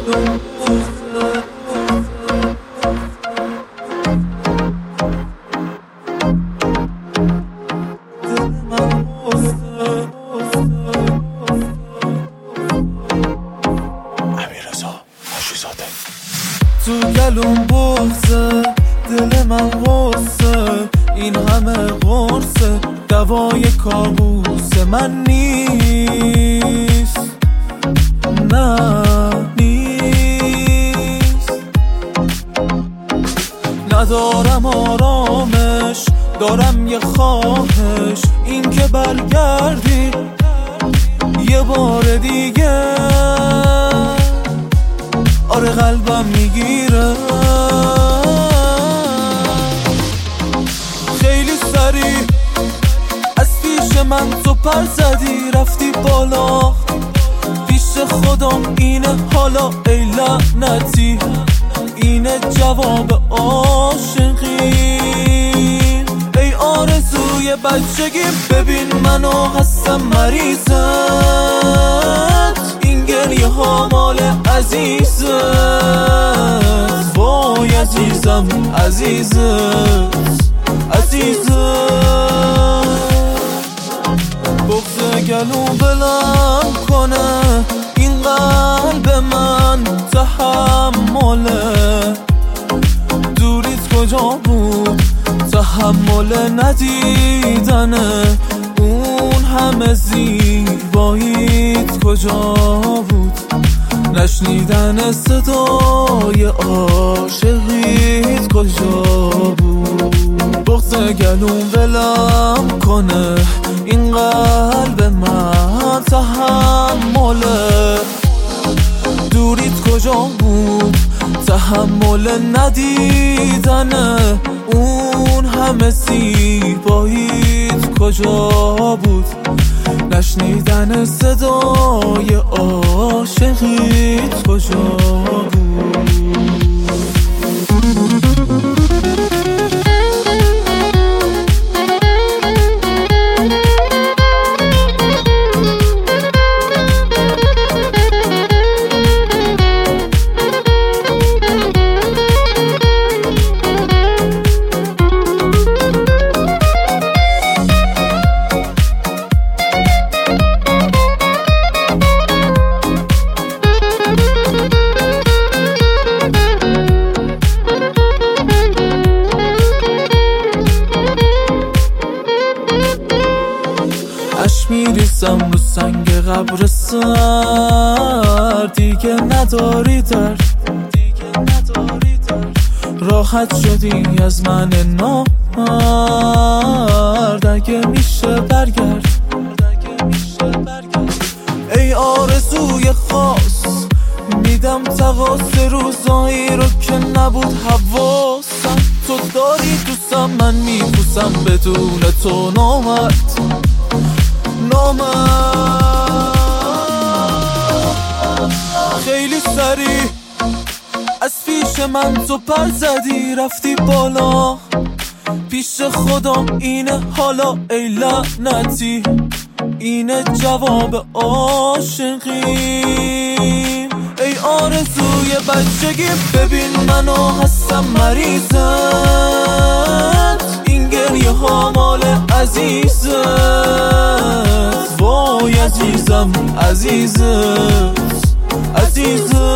تو گلوم بغزه دل من غصه، این همه قرصه دوای کابوس من نیست، نه نیست. ندارم آرامش، دارم یه خواهش، این که برگردی یه بار دیگه. آره قلبم میگیره خیلی سریع، از پیش من تو پر زدی رفتی بالا، پیش خودم اینه حالا ای لعنتی، اینه جواب عاشقی. ای آرزوی بچگی ببین منو هستم مریضت، این گریه ها مال عزیزت، وای عزیزم عزیزت عزیزت. بغض گلوم بلم کنه این قلب من تحمله، دوریت کجا بود تحمل ندیدنه، اون همه زیباییت کجا بود نشنیدن صدای عاشقیت کجا بود. بغض گلوم ولم کنه این قلب من تحمله، دوریت کجا بود تحمل ندیدنه، اون همه زیباییت کجا بود نشنیدن صدای عاشقیت کجا بود. اش میریزم رو سنگ قبر سر، دیگه نداری درد، راحت شدی از من نامرد، اگه میشه برگرد. ای آرزوی خاص میدم تقاص روزایی رو که نبود حواسم، تو داری دوستم من میپوسم بدون تو نامرد. خیلی سریع از پیش من تو پر زدی رفتی بالا، پیش خودم اینه حالا ای لعنتی، اینه جواب عاشقی. ای آرزوی بچگی ببین منو هستم مریضت، این گریه ها مال عزیزت، وای عزیزم عزیزت عزیزت.